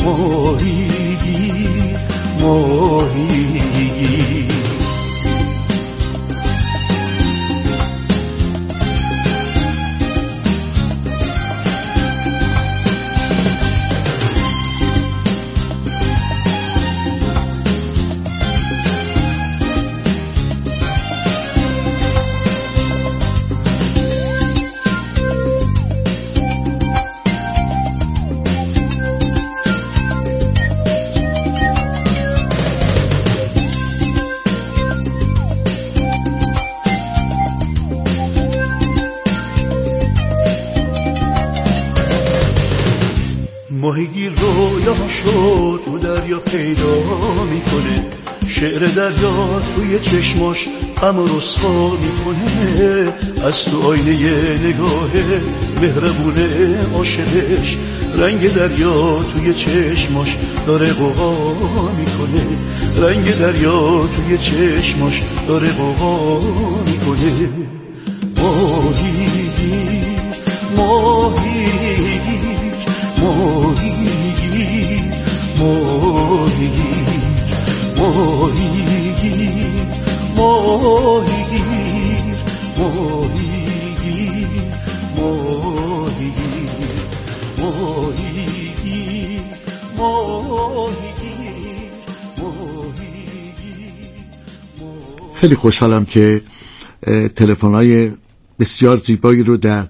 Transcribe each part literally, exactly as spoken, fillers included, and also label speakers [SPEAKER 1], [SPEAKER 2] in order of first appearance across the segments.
[SPEAKER 1] ماهیگیر ماهیگیر. ماهیگیر رویاشو تو دریا پیدا میکنه، شعر دریا توی چشماش غم و رسوا میکنه، از تو آینه نگاه مهربونه عاشقش، رنگ دریا توی چشماش داره غوغا میکنه، رنگ دریا توی چشماش داره غوغا میکنه. ماهیگیر ماهیگیر ماهیگیر ماهیگیر ماهیگیر ماهیگیر ماهیگیر ماهیگیر ماهیگیر ماهیگیر ماهیگیر.
[SPEAKER 2] خیلی خوشحالم که تلفن‌های بسیار زیبایی رو در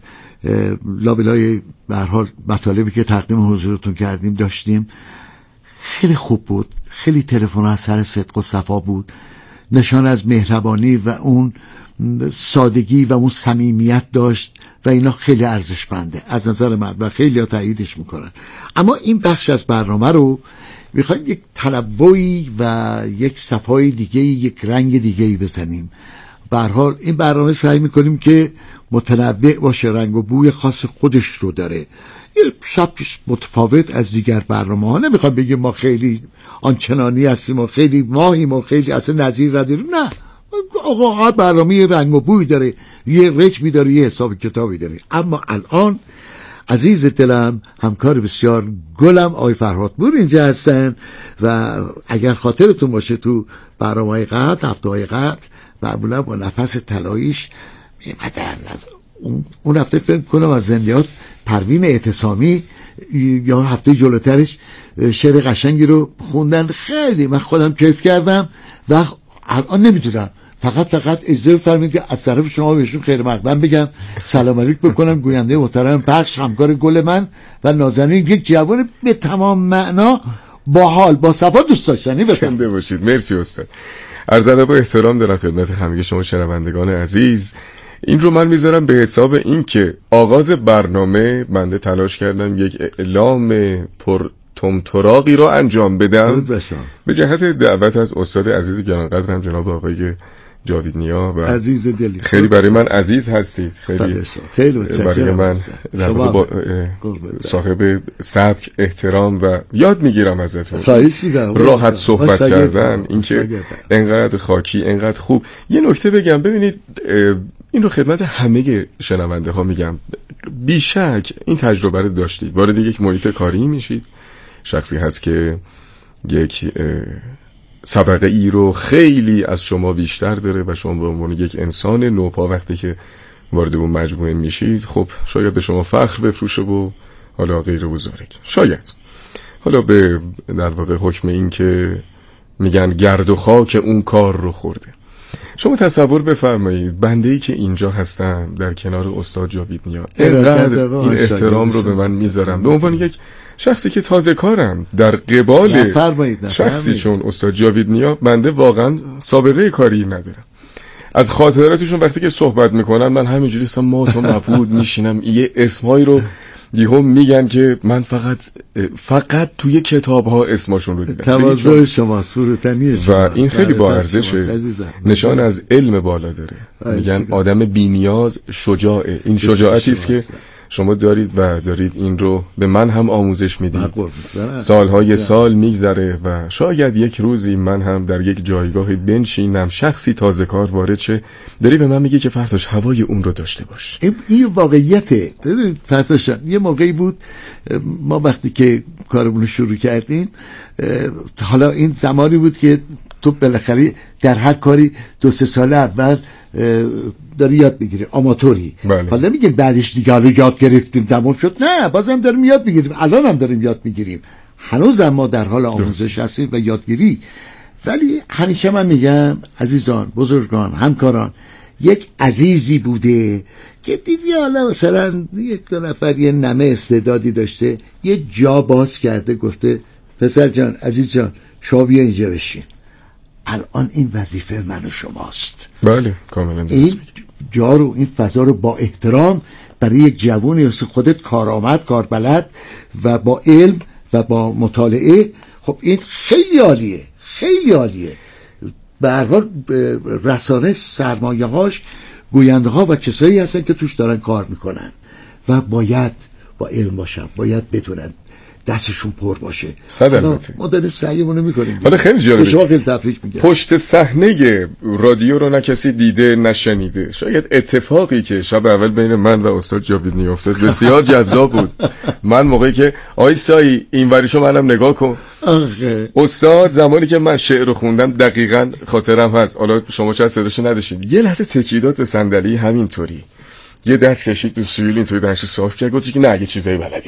[SPEAKER 2] لابلای به هر حال مطالبی که تقدیم حضورتون کردیم داشتیم. خیلی خوب بود، خیلی تلفن از سر صدق و صفا بود، نشان از مهربانی و اون سادگی و اون صمیمیت داشت و اینا خیلی ارزشمنده از نظر من و خیلی ها تاییدش میکنن. اما این بخش از برنامه رو میخوایم یک تنوعی و یک صفای دیگه، یک رنگ دیگه بزنیم. به هر حال این برنامه سعی میکنیم که متنوع باشه، رنگ و بوی خاص خودش رو داره، یه سبکش متفاوت از دیگر برنامه ها. نمیخوام بگیم ما خیلی آنچنانی هستیم و خیلی ماهیم و خیلی اصلا نظیر نداریم، نه. آقا هر برنامه یه رنگ و بوی داره، یه رتمی داره، یه حساب کتابی داره. اما الان عزیز دلم، همکار بسیار گلم آقای فرهادپور اینجا هستن و اگر خاطرتون باشه تو برنامه‌های قبل، هفته‌های قبل معمولا با نفس طلاییش میمدن. اون هفته فکر کنم از زندیات پروین اعتصامی یا هفته جلوترش شعر قشنگی رو خوندن، خیلی من خودم کیف کردم و الان نمیدونم، فقط فقط اجازه فرمایید که از طرف شما بهشون خیر مقدم بگم، سلام علیک بکنم. گوینده محترم پخش، همکار گل من و نازنین، یک جوان به تمام معنا با حال با صفا دوست داشتنی.
[SPEAKER 3] زنده باشید. مرسی استاد. عرض ادب و احترام دارم خدمت همه شما شنوندگان عزیز. این رو من میذارم به حساب این که آغاز برنامه بنده تلاش کردم یک اعلام پر تمتراقی رو انجام بدم به جهت دعوت از استاد عزیز و گرانقدرم جناب آقای جاوید نیا و
[SPEAKER 2] عزیز دلی،
[SPEAKER 3] خیلی برای من عزیز هستید، خیلی
[SPEAKER 2] خیلی
[SPEAKER 3] برای من در با صاحب سبک احترام و یاد میگیرم ازتون راحت صحبت کردن، اینکه انقدر خاکی انقدر خوب. یه نکته بگم، ببینید این رو خدمت همه شنونده ها میگم، بیشک این تجربه رو داشتید، وارد یک محیط کاری میشید، شخصی هست که یک سابقه ای رو خیلی از شما بیشتر داره و شما به عنوان یک انسان نوپا وقتی که وارد اون مجموعه میشید، خب شاید به شما فخر بفروشه و حالا غیر و ذالک، شاید حالا به در واقع حکم این که میگن گرد و خاک اون کار رو خورده. شما تصور بفرمایید بنده‌ای که اینجا هستم در کنار استاد جاوید نیا، اینقدر این احترام رو به من میذارم به عنوان یک شخصی که تازه کارم در قبال شخصی چون استاد جاوید نیا، بنده واقعا سابقه کاری ندارم. از خاطراتشون وقتی که صحبت میکنن من همینجوری اصلا مات و مبهوت میشینم، یه اسمایی رو یهو میگن که من فقط فقط توی کتاب ها اسمشون رو دیدم.
[SPEAKER 2] تواضع شما، سورتنی شما
[SPEAKER 3] و این خیلی با ارزشه، نشان از علم بالا داره. میگن آدم بی‌نیاز شجاعه، این شجاعتی است که شما دارید و دارید این رو به من هم آموزش میدید. سالهای سال میگذره و شاید یک روزی من هم در یک جایگاهی بنشینم، شخصی تازه کار وارد شه، داری به من میگه که فرتاش هوای اون رو داشته باش.
[SPEAKER 2] این واقعیته. ببینید فرتاش، یه موقعی بود ما وقتی که کارمون رو شروع کردیم، حالا این زمانی بود که تو بالاخره در هر کاری دو سه سال اول داری یاد میگیری، آماتوری.
[SPEAKER 3] بله.
[SPEAKER 2] حالا میگه بعدش دیگه حالا یاد گرفتیم تمام شد، نه بازم داریم یاد میگیریم، الان هم داریم یاد میگیریم، هنوز ما در حال آموزش هستیم و یادگیری. ولی همیشه من میگم عزیزان، بزرگان، همکاران، یک عزیزی بوده که دیدی حالا مثلا یک دو نفر یه نمه استعدادی داشته، یه جا باز کرده گفته پسر جان، عزیز جان، شما بیا اینجا بشین. الان این وظیفه من و شماست.
[SPEAKER 3] بله کاملا درست.
[SPEAKER 2] این جا رو، این فضا رو با احترام برای یک جوونی مثل خودت، کارآمد، کاربلد و با علم و با مطالعه، خب این خیلی عالیه، خیلی عالیه. به هر حال رسانه سرمایه هاش گوینده ها و کسایی هستن که توش دارن کار میکنن و باید با علم باشن، باید بتونن دستشون پر باشه. ما داریم سعیمونو میکنیم.
[SPEAKER 3] حالا خیلی جالبه،
[SPEAKER 2] شما خیلی تبریک میگم.
[SPEAKER 3] پشت صحنه رادیو رو نه کسی دیده نه شنیده. شاید اتفاقی که شب اول بین من و استاد جاویدنی افتاد بسیار جذاب بود. من موقعی که آی سایی این وریشو منم نگاه کن،
[SPEAKER 2] آخه.
[SPEAKER 3] استاد زمانی که من شعر رو خوندم دقیقاً خاطرم هست، حالا شما چه صداشو نداشتید، یه لحظه تکیه داد به صندلی همینطوری، یه دست کشید تو سویل اینطوری درش صاف کرد، گفت که نه اگه چیزایی بلدی.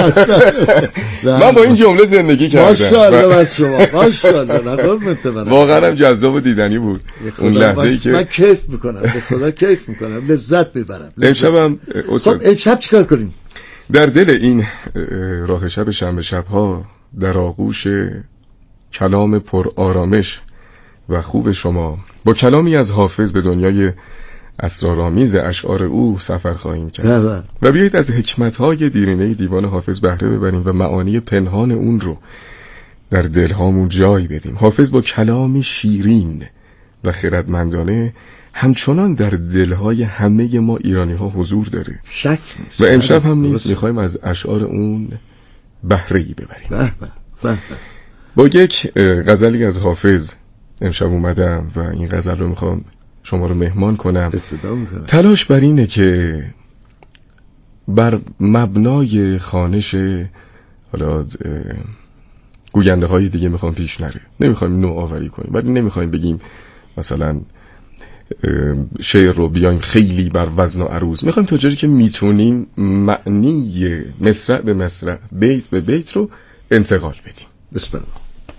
[SPEAKER 3] من با این جمله زندگی کردم.
[SPEAKER 2] ماشاءالله از شما، ماشاءالله. قربونت برم.
[SPEAKER 3] واقعا هم جذاب و دیدنی بود اون لحظه‌ای که
[SPEAKER 2] من کیف میکنم، به خدا کیف میکنم، لذت میبرم.
[SPEAKER 3] امشبم
[SPEAKER 2] خب امشب چیکار کنیم؟
[SPEAKER 3] در دل این راه شب شنبه شب‌ها در آغوش کلام پر آرامش و خوب شما با کلامی از حافظ به دنیای اسرارآمیز اشعار او سفر خواهیم کرد و بیایید از حکمت‌های دیرینه دیوان حافظ بهره ببریم و معانی پنهان اون رو در دلهامون جای بدیم. حافظ با کلامی شیرین و خردمندانه همچنان در دلهای همه ما ایرانی ها حضور داره،
[SPEAKER 2] شک نیست.
[SPEAKER 3] و امشب هم نیست میخوایم از اشعار اون بهره‌ای ببریم.
[SPEAKER 2] به به به.
[SPEAKER 3] با یک غزلی از حافظ امشب اومدم و این غزل رو میخوام شما رو مهمان کنم. تلاش بر اینه که بر مبنای خوانش حالا گوینده های دیگه میخوام پیش نره، نمیخوایم نوآوری کنیم، ولی نمیخوایم بگیم مثلا شعر رو بیایم خیلی بر وزن و عروض، میخوایم تا جایی که میتونیم معنی مصرع به مصرع، بیت به بیت رو انتقال بدیم.
[SPEAKER 2] بسم الله.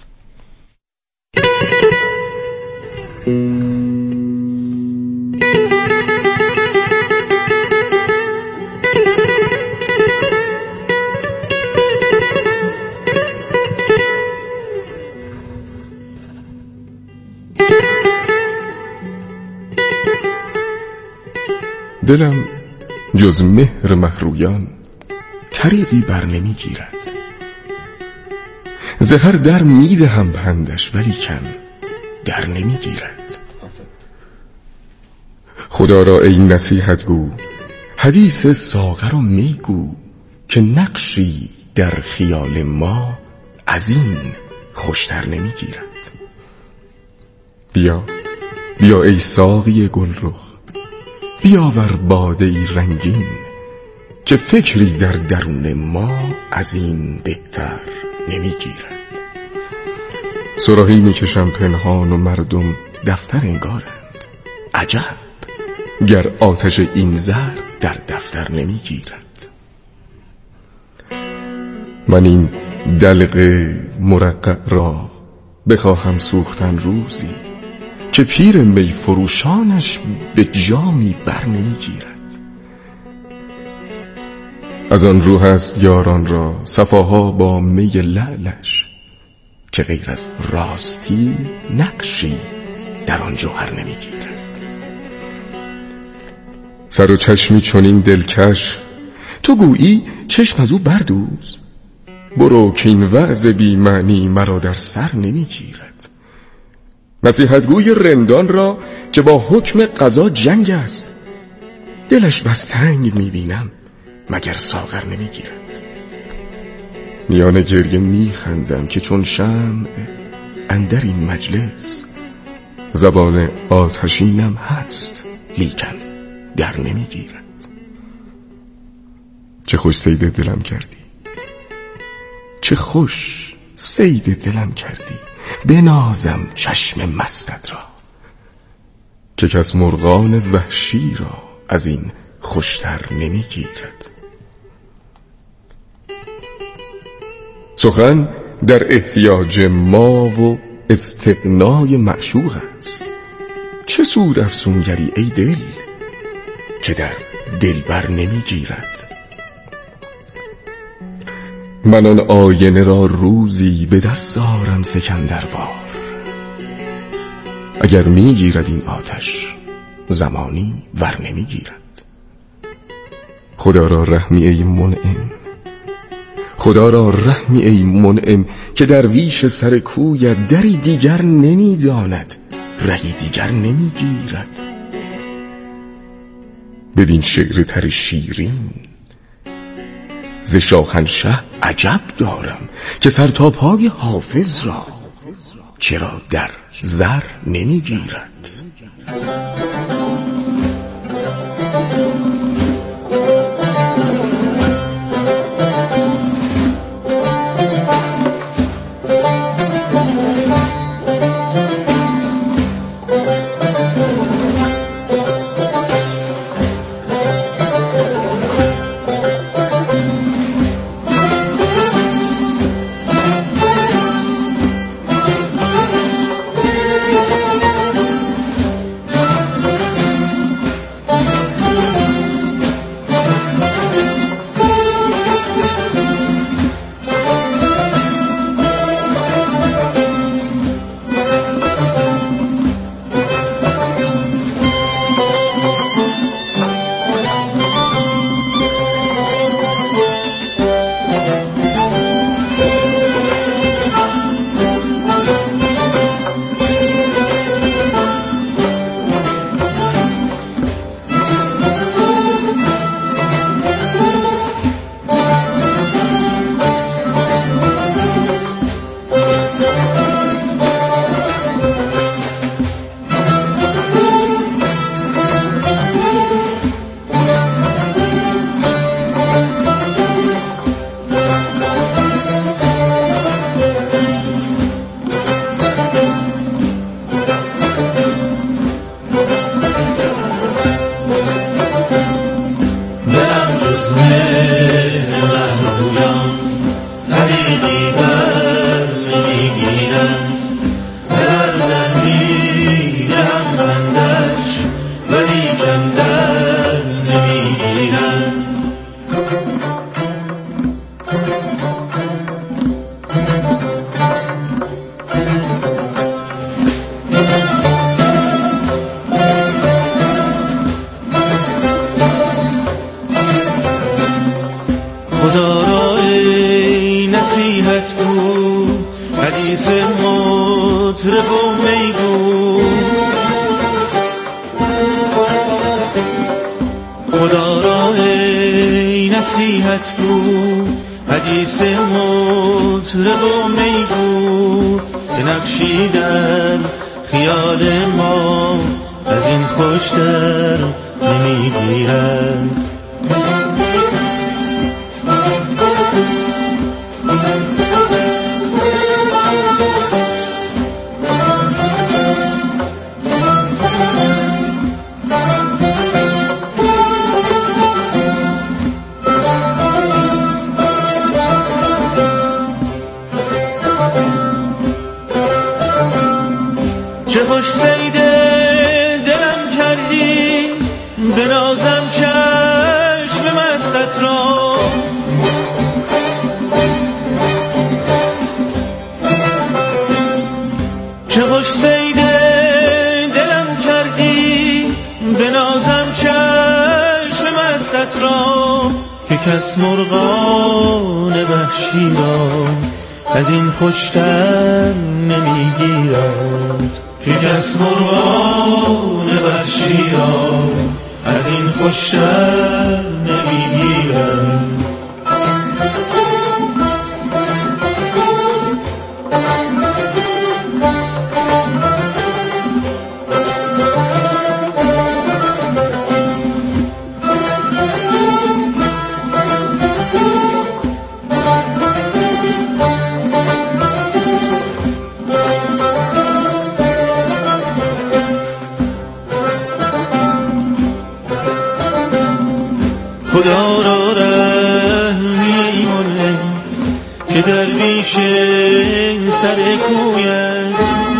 [SPEAKER 3] دلم جز مهر مهرویان طریقی بر نمی گیرد، زهر در میده هم پندش ولی کن در نمی گیرد. خدا را ای نصیحت گو حدیث ساغر و می گو، که نقشی در خیال ما از این خوشتر نمی گیرد. بیا بیا ای ساقی گلرخ، بیاور باده ای رنگین، که فکری در درون ما از این بهتر نمی گیرد. صراحی می کشم پنهان و مردم دفتر انگارند، عجب گر آتش این زر در دفتر نمی گیرد. من این دلق مرقع را بخواهم سوختن روزی، که پیر می فروشانش به جامی بر نمی گیرد. از آن روح است یاران را صفاها با می لعلش، که غیر از راستی نقشی در آن جوهر نمی گیرد. سر و چشمی چنین دلکش تو گویی چشم از او بردوز، برو که این وعظ بی معنی مرا در سر نمی گیرد. نصیحتگوی رندان را که با حکم قضا جنگ است، دلش بس تنگ میبینم مگر ساغر نمیگیرد. میان گریه میخندم که چون شمع اندر این مجلس، زبان آتشینم هست لیکن در نمیگیرد. چه خوش صید دلم کردی، چه چه خوش صید دلم کردی، بنازم چشم مستت را، که کس مرغان وحشی را از این خوشتر نمیگیرد. سخن در احتیاج ما و استغنای معشوق است. چه سود افسونگری ای دل که در دلبر نمیگیرد. من آن آینه را روزی به دست آرم سکندروار، اگر میگیرد این آتش زمانی ور نمیگیرد. خدا را رحمی ای منعم، خدا را رحمی ای منعم، که درویش سر کویت دری دیگر نمیداند، رهی دیگر نمیگیرد. ببین شعر تر شیرین ز شاهنشه عجب دارم، که سر تا پای حافظ را چرا در زر نمیگیرد.
[SPEAKER 1] خدا را ای نصیحت گو، حدیث مطرب و میگو. خدا را ای نصیحت گو، حدیث مطرب و میگو. که نقشی در خیال ما از این خوشتر نمیگیرد. چه خوش صید دلم کردی، بنازم چشم مستت را. چه خوش صید دلم کردی، بنازم چشم مستت را. که کس مرغان وحشی را از این خوشتر نمیگیرد. که کس مرغان وحشی را از این خوشتر نمیگیرد. که درویش سر کویت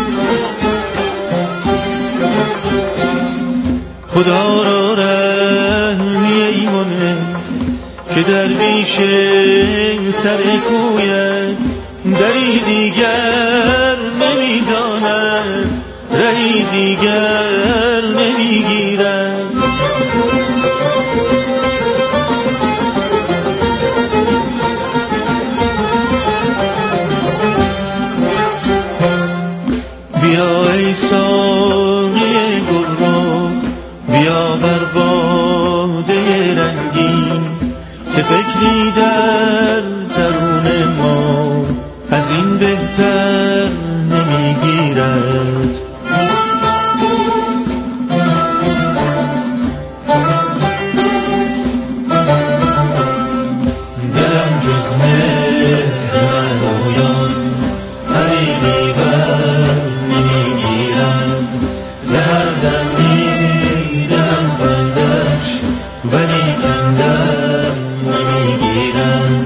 [SPEAKER 1] خدا را رحمی ایمانه که درویش سر کویت دری دیگر نمیداند رهی دیگر نمیگیرد بیا ای ساقی گلرخ بیا بر باده رنگین که فکری در درون ما از این بهتر نمیگیرد دلم جز مهربان طریقی بر نمیگیرد زهر در میدم بندش ولی کندر نمیگیرد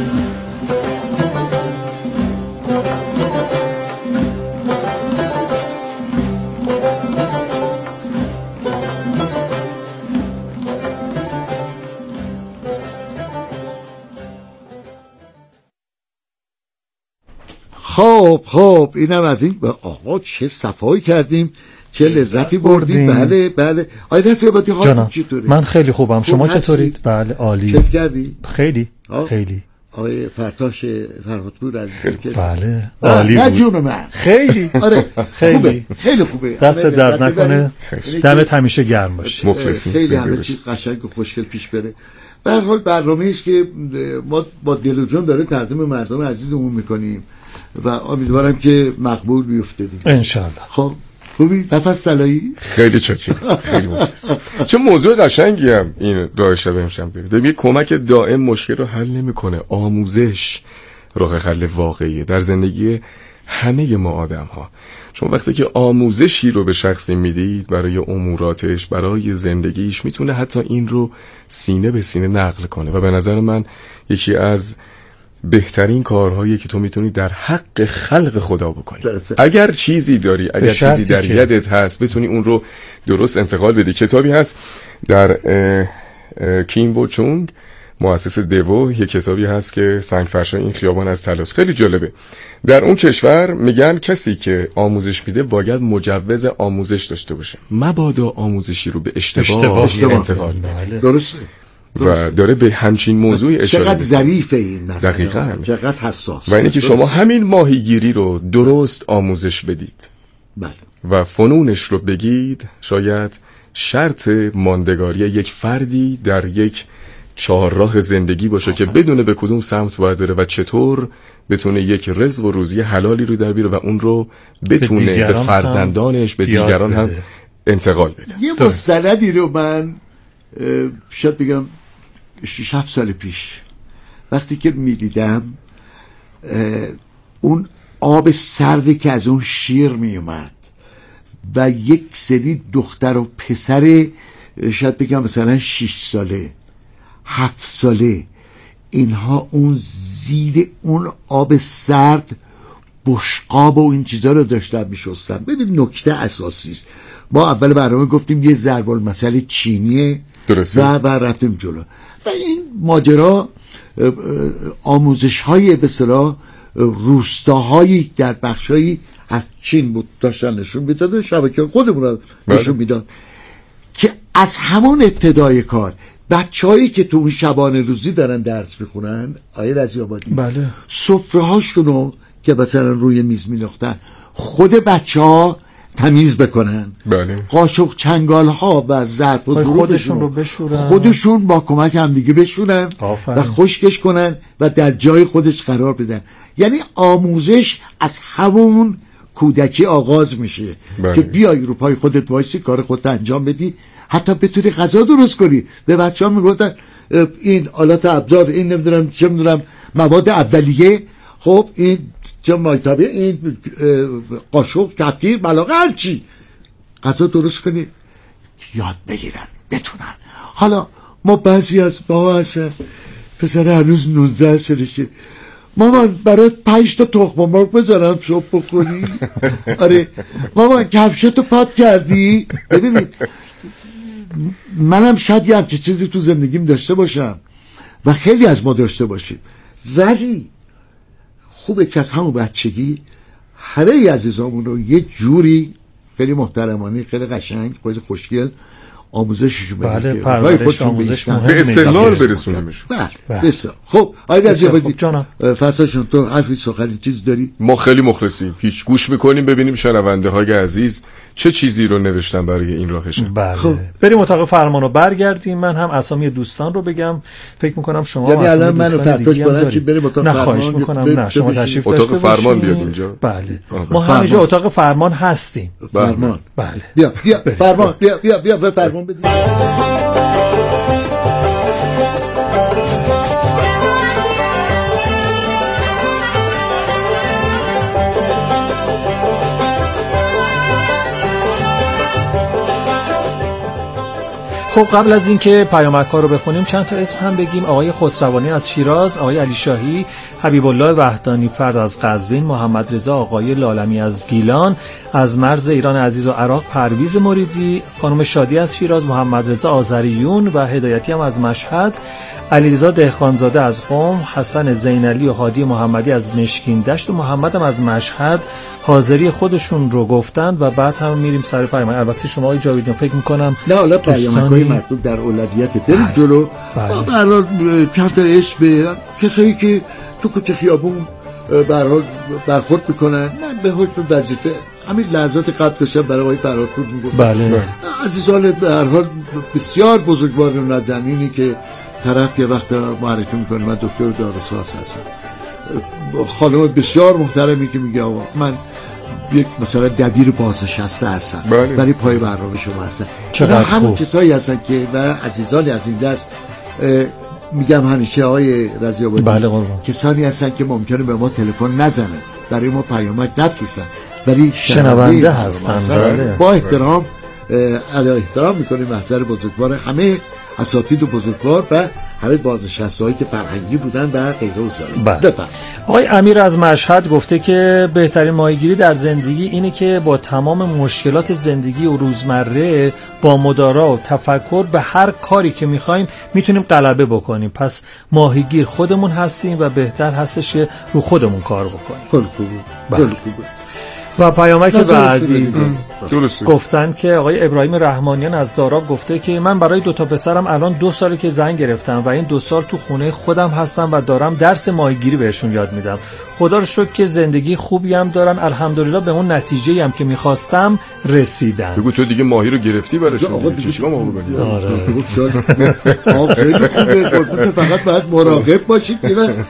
[SPEAKER 2] خب خب اینم از این. آقا چه صفایی کردیم، چه لذتی بردیم. بله بله. آیده سیاباتی حال چطوره؟
[SPEAKER 4] من خیلی خوبم. شما چطورید؟ بله عالی.
[SPEAKER 2] کیف کردی؟
[SPEAKER 4] خیلی خیلی.
[SPEAKER 2] آقای فرتاش فرهادپور از
[SPEAKER 4] بله عالی بود.
[SPEAKER 2] نه جون من
[SPEAKER 4] خیلی
[SPEAKER 2] آره
[SPEAKER 4] خیلی
[SPEAKER 2] خوبه. خیلی خوبه.
[SPEAKER 4] دست درد نکنه. دمت همیشه گرم باشه.
[SPEAKER 2] مخلصیم. خیلی همه چیز قشنگ و خوشگل پیش بره. به هر حال برنامه‌ای است که ما با دل و جون داره تقدیم مردم عزیزمون می‌کنیم و امیدوارم که مقبول بیفته دیگه
[SPEAKER 4] ان شاء الله.
[SPEAKER 2] خب خوبی؟ نفس طلایی؟
[SPEAKER 3] خیلی چاکرم. خیلی مخلصم. چه موضوع قشنگی هم این راه شب امشب داره. داره کمک دائم مشکل رو حل نمی‌کنه. آموزش راه حل واقعیه در زندگی همه ما آدم‌ها. چون وقتی که آموزشی رو به شخصی میدید برای اموراتش، برای زندگیش، میتونه حتی این رو سینه به سینه نقل کنه و به نظر من یکی از بهترین کارهایی که تو میتونی در حق خلق خدا بکنی. اگر چیزی داری، اگر چیزی در یدت هست، بتونی اون رو درست انتقال بدی. کتابی هست در کیم بو چونگ، مؤسس دوو، یک کتابی هست که سنگ فرشای این خیابان از طلاست. خیلی جالبه. در اون کشور میگن کسی که آموزش میده باید مجوز آموزش داشته باشه، مبادا آموزشی رو به اشتباه, اشتباه. انتقال بده.
[SPEAKER 2] درسته.
[SPEAKER 3] و داره به همچین موضوعی اشاره
[SPEAKER 2] چقدر ظریفه این مسئله،
[SPEAKER 3] دقیقاً
[SPEAKER 2] چقدر حساس.
[SPEAKER 3] و اینه که شما همین ماهیگیری رو درست آموزش بدید
[SPEAKER 2] بله.
[SPEAKER 3] و فنونش رو بگید، شاید شرط ماندگاری یک فردی در یک چهارراه زندگی باشه که بدونه به کدوم سمت باید بره و چطور بتونه یک رزق و روزی حلالی رو در بیاره و اون رو بتونه به, به فرزندانش، به دیگران هم انتقال بده.
[SPEAKER 2] یه مستندی رو من شاید بگم شش هفت سال پیش وقتی که میدیدم اون آب سردی که از اون شیر میومد و یک سری دختر و پسر شاید بگم مثلا شش ساله هفت ساله، اینها اون زیر اون آب سرد بشقاب و این چیزا رو داشتن میشستن. ببین نکته اساسی است. ما اول برنامه گفتیم یه ضرب المثل چینیه و و رفتیم جلو و این ماجرا آموزش های به اصطلاح روستاهایی در بخشایی از چین بود داشتن نشون میداد، شبکه خودمون رو نشون میداد که از همون ابتدای کار بچه‌هایی که تو اون شبانه روزی دارن درس میخونن، آیه رضی‌آبادی،
[SPEAKER 4] بله،
[SPEAKER 2] سفره هاشونو که مثلا روی میز می‌نداختن خود بچه‌ها تمیز بکنن،
[SPEAKER 3] بله،
[SPEAKER 2] قاشق چنگال ها و ظرف و
[SPEAKER 4] خودشون رو بشورن،
[SPEAKER 2] خودشون با کمک هم دیگه بشورن و خشکش کنن و در جای خودش قرار بدن. یعنی آموزش از همون کودکی آغاز میشه، بله، که بیای رو پای خودت وایسی، کار خودت انجام بدی، حتی بتونی غذا درست کنی. به بچه‌ها میگفتن این آلات ابزار، این نمیدونم چه میدونم مواد اولیه، خب این چه مایتابه، این قاشق، کفگیر، ملاقه، هر چی غذا درست کنی یاد بگیرن بتونن. حالا ما بعضی از ما هستن پسر هنوز نوزده سالشه، مامان برات پنج تا تخم مرغ بذارم صبح بخوری. آره مامان کفشتو پات کردی. ببینید منم شاید یه همچه چیزی تو زندگیم داشته باشم و خیلی از ما داشته باشیم، ولی خوبه که از همون بچگی همه عزیزامون رو یه جوری خیلی محترمانه، خیلی قشنگ، خیلی خوشگل آموزششون بدیم.
[SPEAKER 4] بله پرورش آموزش مهمه،
[SPEAKER 3] به استقلال برسونیمشون.
[SPEAKER 2] بله بسیار خب. آقای رضی‌آبادی فتاشون تو حرفی سخنی چیز داری؟
[SPEAKER 3] ما خیلی مخلصیم، پیش گوش میکنیم ببینیم شنونده های عزیز چه چیزی رو نوشتن برای این راهشون.
[SPEAKER 4] بله خب. بریم اتاق فرمان رو برگردیم. من هم اسامی دوستان رو بگم، فکر میکنم شما
[SPEAKER 2] یعنی الان منو فتاش بلند چی بریم اتاق فرمان؟
[SPEAKER 4] نه خواهش میکنم، نه شما تشریف داشته
[SPEAKER 3] اتاق فرمان بیاد اینجا.
[SPEAKER 4] بله ما همیشه اتاق فرمان هستیم.
[SPEAKER 2] فرمان
[SPEAKER 4] بله
[SPEAKER 2] بیا بیا فرمان بیا بیا بیا به فرمان بدید.
[SPEAKER 4] خب قبل از اینکه پیامک‌ها رو بخونیم چند تا اسم هم بگیم. آقای خسروانی از شیراز، آقای علی شاهی، حبیب الله وحدانی فرد از قزوین، محمد رضا آقای لالمی از گیلان، از مرز ایران عزیز و عراق پرویز مریدی، خانم شادی از شیراز، محمد رضا آذریون و هدایتی هم از مشهد، علیرضا دهقانزاده از قم، حسن زینعلی و هادی محمدی از مشکین دشت و محمد هم از مشهد حاضری خودشون رو گفتند و بعد هم میریم سر پیام. البته شما آقای جاویدیان فکر میکنم
[SPEAKER 2] نه حالا پیام‌های مطلوب در اولویت بریم جلو. به هر حال چند تا اسم به کسایی که تو کوچه خیابون به هر حال برخورد میکنن، من به حکم وظیفه همین لحظات قبل داشتم برای آقای فرارپور میگفتم.
[SPEAKER 4] بله
[SPEAKER 2] عزیزان به هر حال بسیار بزرگوار و نازنینی که طرف یه وقت معرفی میکنه من دکتر داروساز هستم، خانم بسیار محترمی که میگه آقا من یک مثلا دبیر بازنشسته هستم ولی پای برنامه شما هستم.
[SPEAKER 4] چقدر خوب.
[SPEAKER 2] همون کسایی هستن که و عزیزانی از این دست میگم همیشه آقای رضی‌آبادی،
[SPEAKER 4] بله قربان،
[SPEAKER 2] کسانی هستن که ممکنه به ما تلفن نزنن، برای ما پیامک نفرستن ولی
[SPEAKER 4] شنونده هستن.
[SPEAKER 2] با احترام علی احترام میکنیم محضر بزرگوار همه اساتید و بزرگوار و همه بازنشسته‌هایی که فرهنگی بودن و غیره و
[SPEAKER 4] بله. آقای امیر از مشهد گفته که بهترین ماهیگیری در زندگی اینه که با تمام مشکلات زندگی و روزمره با مدارا و تفکر به هر کاری که میخوایم میتونیم غلبه بکنیم. پس ماهیگیر خودمون هستیم و بهتر هستش که رو خودمون کار بکنیم.
[SPEAKER 2] خیلی خوبه. خیلی خوبه.
[SPEAKER 4] و پیامک بعدی گفتن که آقای ابراهیم رحمانیان از داراب گفته که من برای دو تا پسرم الان دو ساله که زن گرفتم و این دو سال تو خونه خودم هستم و دارم درس ماهیگیری بهشون یاد میدم. خدا رو شکر که زندگی خوبی هم دارن، الحمدلله به اون نتیجه‌ای هم که می‌خواستم رسیدم.
[SPEAKER 3] بگو تو دیگه ماهی رو گرفتی براشون چیکار ما بکنیم؟
[SPEAKER 4] آره
[SPEAKER 2] آب خیلی خوبه، فقط باید مراقب باشید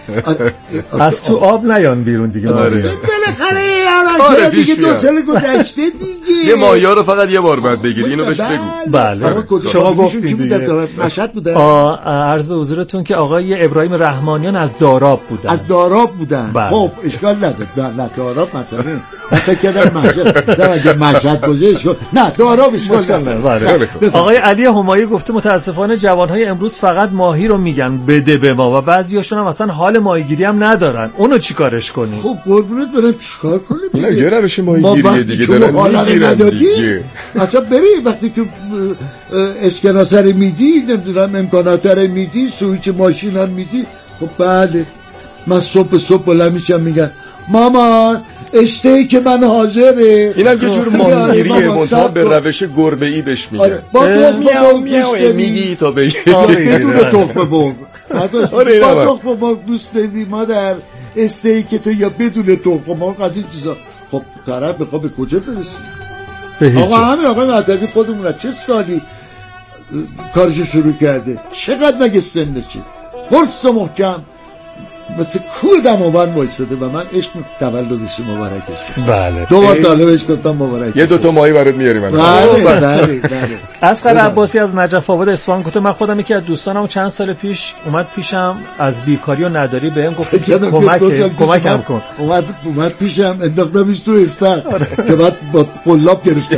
[SPEAKER 4] از تو آب نیان بیرون دیگه.
[SPEAKER 2] آره بالاخره دیگه دو سال گذشته دیگه
[SPEAKER 3] یه ماهی‌ها رو فقط یه بار بعد بگیری، اینو بهش بگو.
[SPEAKER 4] بله شما گفتید دیگه.
[SPEAKER 2] مشهد بوده.
[SPEAKER 4] عرض به حضورتون که آقای ابراهیم رحمانیان از داراب بودن.
[SPEAKER 2] از داراب بودن. خب اشکال نداره. نه داراب مثلا فکر کردم مشهد. در اگه مشهد گذشت نه داراب اشکال نداره.
[SPEAKER 4] آقای علی همایی گفته متاسفانه جوانهای امروز فقط ماهی رو میگن بده به ما و بعضیاشون هم اصلا حال ماهیگیری هم ندارن. اونو چیکارش کنیم؟
[SPEAKER 2] خب قربونت برم چیکار کنیم؟
[SPEAKER 3] نه یه روش ماهیگیری دیگه دارن میگیرن دیگه.
[SPEAKER 2] اصلا ببین وقتی که اسکناس رو میدی، نمیدونم امکانات رو میدی، سویچ ماشین هم میدی، خب بله. من صبح صبح بلند میشم میگن مامان استیک من حاضره.
[SPEAKER 3] اینم یه جور ماهیگیریه منتها به روش گربه‌ای بهش میگن.
[SPEAKER 2] با تخم مرغ
[SPEAKER 3] میگی تا بگی
[SPEAKER 2] بدون تخم مرغ. با تخم مرغ دوست داری مادر استیک تو یا بدون تخم مرغ از این چیزا. خب طرف بخواد به کجا برسه؟ آقا همین آقای مهدوی خودمون چه سالی کارشو شروع کرده، چقدر مگه سنشه، قرص و محکم مثل کوه دماوند وایساده و من عشق تولدش مبارکش کنم.
[SPEAKER 4] بله
[SPEAKER 2] دو بار طالبش گفتم مبارک.
[SPEAKER 3] یه دو تا ماهی برات میاریم.
[SPEAKER 2] بله بله بله.
[SPEAKER 4] اصغر عباسی از نجف آباد اصفهان گفته من خودم یکی از دوستانم چند سال پیش اومد پیشم از بیکاری و نداری بهم گفت که کمک کمکم کن.
[SPEAKER 2] اومد اومد پیشم انداختمش تو استخر که بعد با قلاب گرفتمش.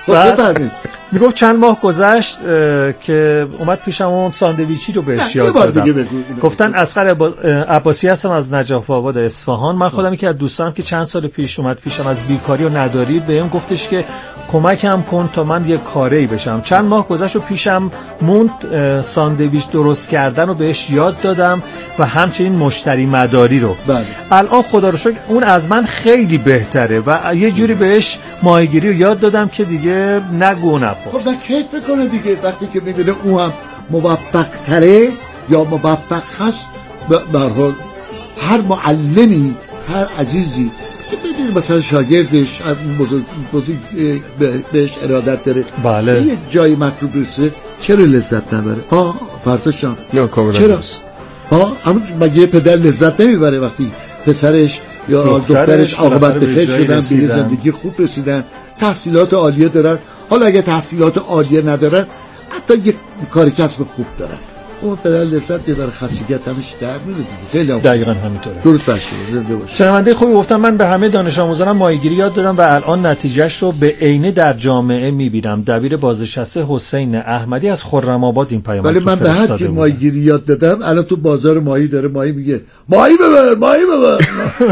[SPEAKER 2] خب بفرمایید.
[SPEAKER 4] میگفت چند ماه گذشت که اومد پیشم اون ساندویچی رو بهش یاد دادم. گفتن اصغر عباسی هستم از نجف آباد اصفهان. من خودم یکی از دوستانم که چند سال پیش اومد پیشم از بیکاری و نداری، بهم گفتش که کمکم کن تا من یه کاری بشم. چند ماه گذشت و پیشم موند ساندویچ درست کردن رو بهش یاد دادم و همچنین مشتری مداری رو.
[SPEAKER 2] بله.
[SPEAKER 4] الان خدا رو شکر اون از من خیلی بهتره و یه جوری بهش ماهیگیری رو یاد دادم که دیگه نگو نپرس.
[SPEAKER 2] خب بس کیف بکنه دیگه وقتی که میبینه اون هم موفق تره یا موفق هست. به هر حال هر معلمی، هر عزیزی که بدید مثلا شاگردش بزرگ بزرگ بهش ارادت داره،
[SPEAKER 4] بله،
[SPEAKER 2] یه جایی مطلوب رسه چرا لذت نبره؟ آه فرتاشان چرا؟ آه همون مگه پدر لذت نمیبره وقتی پسرش یا دخترش عاقبت به خیر شدن، به زندگی خوب رسیدن، تحصیلات عالیه دارن؟ حالا اگه تحصیلات عالیه ندارن حتی یه کار کسب خوب دارن، اون پدر لذت میبره، خستگیت همش در میره دیگه. خیلی
[SPEAKER 4] دقیقاً همینطوره.
[SPEAKER 2] درود بر شما، زنده باشید.
[SPEAKER 4] شنونده خوبی گفتم من به همه دانش آموزانم ماهیگیری یاد دادم و الان نتیجهش رو به عینه در جامعه میبینم. دبیر بازنشسته حسین احمدی از خرم‌آباد این پیام
[SPEAKER 2] ولی من به هر کی ماهیگیری یاد دادم الان تو بازار ماهی داره ماهی میگه ماهی ببر ماهی ببر.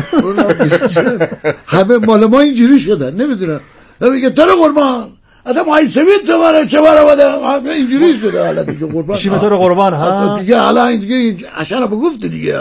[SPEAKER 2] همه مال ما اینجوری شدن، نمیدونم. میگه تو قربان آدم ماهی سوید تو برای چه برای بده اینجوری شده حالا دیگه قربان
[SPEAKER 4] چی به طور قربان ها
[SPEAKER 2] دیگه حالا این دیگه عشان رو گفت دیگه.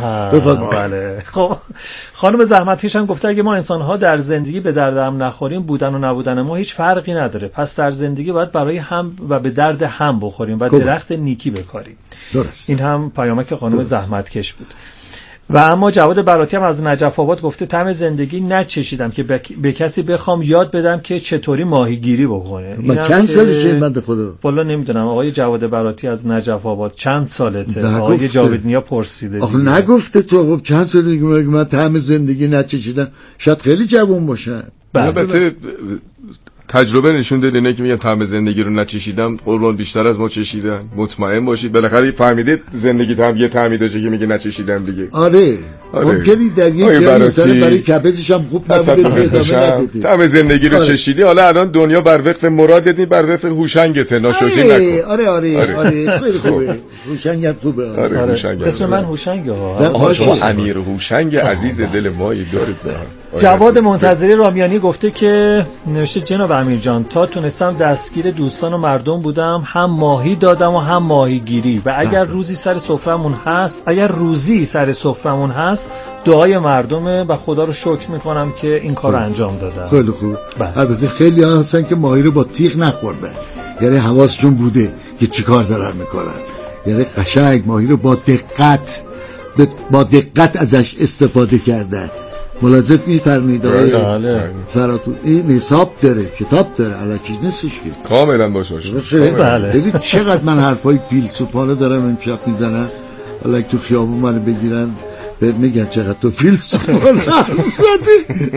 [SPEAKER 4] بله. خب خانم زحمتکش هم گفته اگه ما انسان ها در زندگی به درد هم نخوریم بودن و نبودن ما هیچ فرقی نداره، پس در زندگی باید برای هم و به درد هم بخوریم و درخت نیکی بکاریم.
[SPEAKER 2] درست.
[SPEAKER 4] این هم پیامک خانم زحمتکش بود. و اما جواد براتی هم از نجف آباد گفته طعم زندگی نچشیدم که به کسی بخوام یاد بدم که چطوری ماهیگیری بکنه.
[SPEAKER 2] من چند سالشه بنده خدا؟
[SPEAKER 4] والا نمیدونم. آقای جواد براتی از نجف آباد چند سالته؟ آقای جاویدنیا پرسیده.
[SPEAKER 2] آخه نگفته تو. خب چند سالشه که من طعم زندگی نچشیدم؟ شاید خیلی جوان باشه.
[SPEAKER 3] البته تجربه نشون داده اینه که میگن طعم زندگی رو نچشیدم قربان بیشتر از ما چشیدن. مطمئن باشید بالاخره فهمیدید زندگی طعم یه طعمی داشته که میگه نچشیدم دیگه.
[SPEAKER 2] آره ممکنی در یه جایی مثلا برای کبدش هم خوب نبوده
[SPEAKER 3] طعم زندگی رو چشیدی، حالا الان دنیا بر وفق مرادت نی، بر وفق هوشنگته. ناشکری نکن.
[SPEAKER 2] آره آره آره خیلی خوبه. هوشنگت خوبه.
[SPEAKER 3] آره
[SPEAKER 4] اسم من هوشنگه ها.
[SPEAKER 3] آقا امیر هوشنگ عزیز دل مایی دارید.
[SPEAKER 4] جواد منتظری رامیانی گفته که نوشته جناب امیر جان تا تونستم دستگیر دوستان و مردم بودم، هم ماهی دادم و هم ماهیگیری و اگر روزی سر سفرمون هست اگر روزی سر سفرمون هست دعای مردمه و خدا رو شکر میکنم که این کار رو انجام دادم.
[SPEAKER 2] خیلی خوب. البته خیلی ها هستن که ماهی رو با تیغ نخوردن، یعنی حواسشون بوده که چیکار دارن میکنن، یعنی قشنگ ماهی رو با دقت با دقت ازش استفاده کردن. ملاحظه می‌فرمایید آقای فراتون این حساب داره، کتاب داره، الان چیز نیستش که
[SPEAKER 3] کاملا باشه.
[SPEAKER 4] بله.
[SPEAKER 2] ببین چقدر من حرفای فیلسوفانه دارم امشب میزنم، حالا تو خیابون منو بگیرن بهت میگن چقدر تو فیلسوفانه زدی.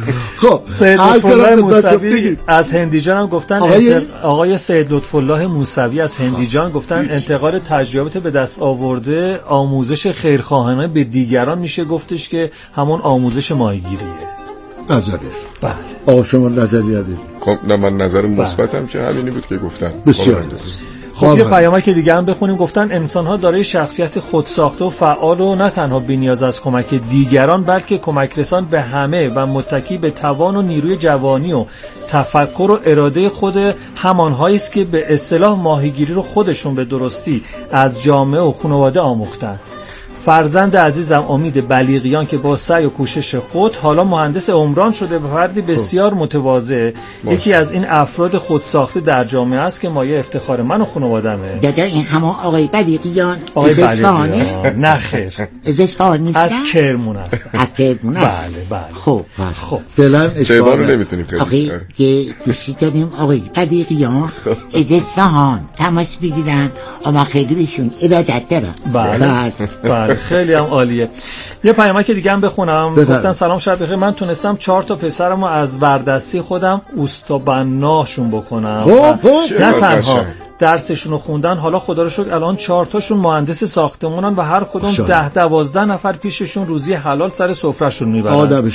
[SPEAKER 2] خب
[SPEAKER 4] سید لطف‌الله موسوی از هندیجان هم گفتن آقای, انتق... آقای سید لطف‌الله موسوی از هندیجان گفتن انتقال تجربیات به دست آورده آموزش خیرخواهانه به دیگران میشه گفتش که همون آموزش ماهیگیریه.
[SPEAKER 2] نظریه.
[SPEAKER 4] بله.
[SPEAKER 2] آقا شما نظریه دارید؟
[SPEAKER 3] خب نه من نظر مثبتم که همینی بود که گفتن.
[SPEAKER 2] بسیار
[SPEAKER 4] خب یه پیامک که دیگه هم بخونیم. گفتن انسان‌ها دارای شخصیت خودساخته و فعال و نه تنها بی‌نیاز از کمک دیگران بلکه کمک رسان به همه و متکی به توان و نیروی جوانی و تفکر و اراده خود همانهایی است که به اصطلاح ماهیگیری رو خودشون به درستی از جامعه و خانواده آموختن. فرزند عزیزم امید بلیغیان که با سعی و کوشش خود حالا مهندس عمران شده و فردی بسیار متواضع، یکی از این افراد خودساخته در جامعه است که مایه افتخار من و خانواده‌مه.
[SPEAKER 5] دادا این همون آقای بلیغیان
[SPEAKER 4] آقای بلیغیان نه خیر
[SPEAKER 5] از اصفهان نیستن،
[SPEAKER 4] از کرمون هستن.
[SPEAKER 5] از کرمون هستن.
[SPEAKER 4] بله بله.
[SPEAKER 5] خب
[SPEAKER 4] خب
[SPEAKER 2] فعلا اصفهان
[SPEAKER 3] نمیتونیم خیلی.
[SPEAKER 5] آقای یه دوستی داریم آقای بلیغیان از اصفهان تماس بگیرن، اما خیلی بهشون ارادت دارم.
[SPEAKER 4] بله بله خیلی هم عالیه. یه پیامک دیگه هم بخونم. گفتن سلام شب بخیر، من تونستم چهار تا پسرمو از وردستی خودم اوستابناشون بکنم. نه تنها درسشون رو خوندن، حالا خدا رو شکر الان چهار تاشون مهندس ساختمونن و هر کدوم ده دوازده نفر پیششون روزی حلال سر سفرهشون میبرن.